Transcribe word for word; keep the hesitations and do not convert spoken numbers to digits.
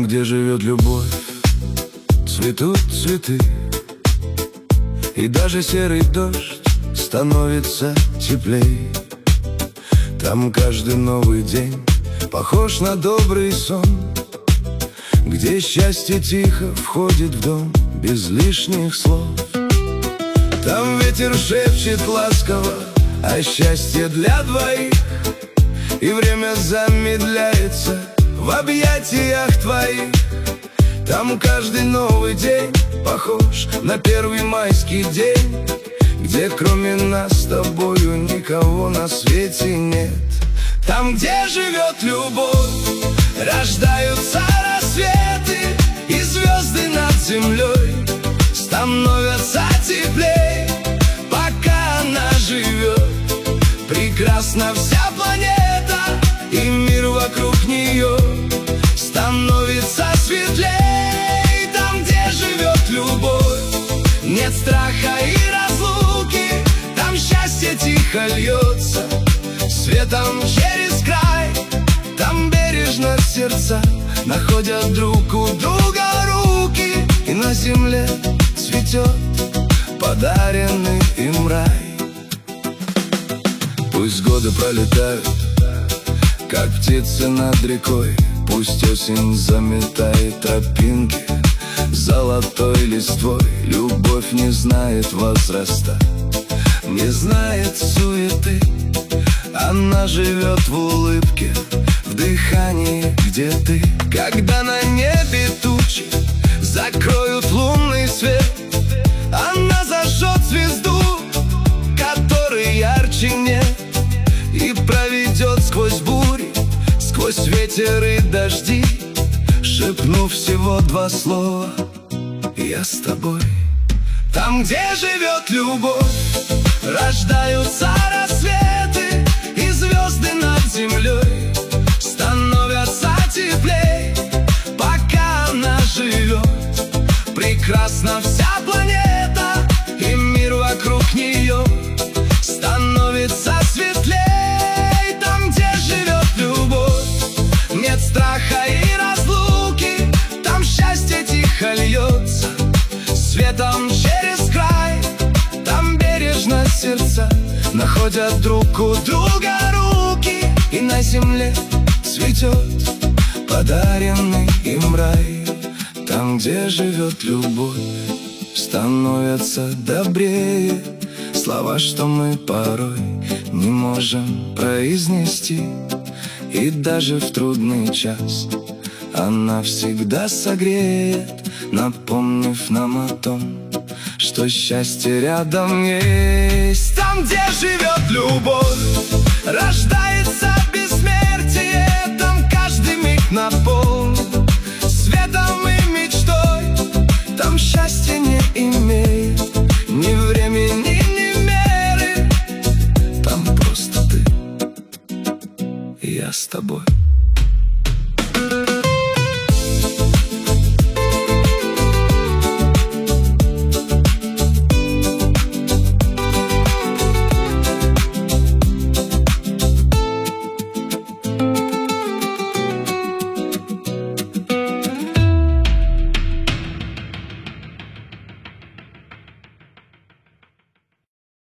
где живет любовь, цветут цветы, и даже серый дождь становится теплей. Там каждый новый день похож на добрый сон, где счастье тихо входит в дом без лишних слов. Там ветер шепчет ласково о счастье для двоих, и время замедляется в объятиях твоих. Там каждый новый день похож на первый майский день, где кроме нас с тобою никого на свете нет. Там, где живет любовь, рождаются рассветы, и звезды над землей становятся теплей. Пока она живет, прекрасна вся планета, и мир вокруг нее становится светлей. Там, где живет любовь, нет страха и разлуки. Там счастье тихо льется светом через край. Там бережно сердца находят друг у друга руки, и на земле цветет подаренный им рай. Пусть годы пролетают, как птицы над рекой, пусть осень заметает тропинки золотой листвой. Любовь не знает возраста, не знает суеты. Она живет в улыбке, в дыхании, где ты. Когда на небе тучи закроют лунный свет, она зажжет звезду, которой ярче нет, и проведет сквозь бури, сквозь ветер и дожди, шепнув всего два слова: я с тобой. Там, где живет любовь, рождаются рассветы, и звезды над землей становятся теплей. Пока она живет, прекрасна вся планета, и мир вокруг нее становится светлей. Там, где живет любовь, нет страха и разлуки. Там счастье тихо льется светом через край. Там бережно сердца находят друг у друга руки, и на земле цветет подаренный им рай. Там, где живет любовь, становятся добрее слова, что мы порой не можем произнести. И даже в трудный час она всегда согреет, напомнив нам о том, что счастье рядом есть. Там, где живет любовь, рождается бессмертие. Там каждый миг наполнен светом и мечтой. Там счастье не имеет ни времени, ни меры. Там просто ты и я с тобой.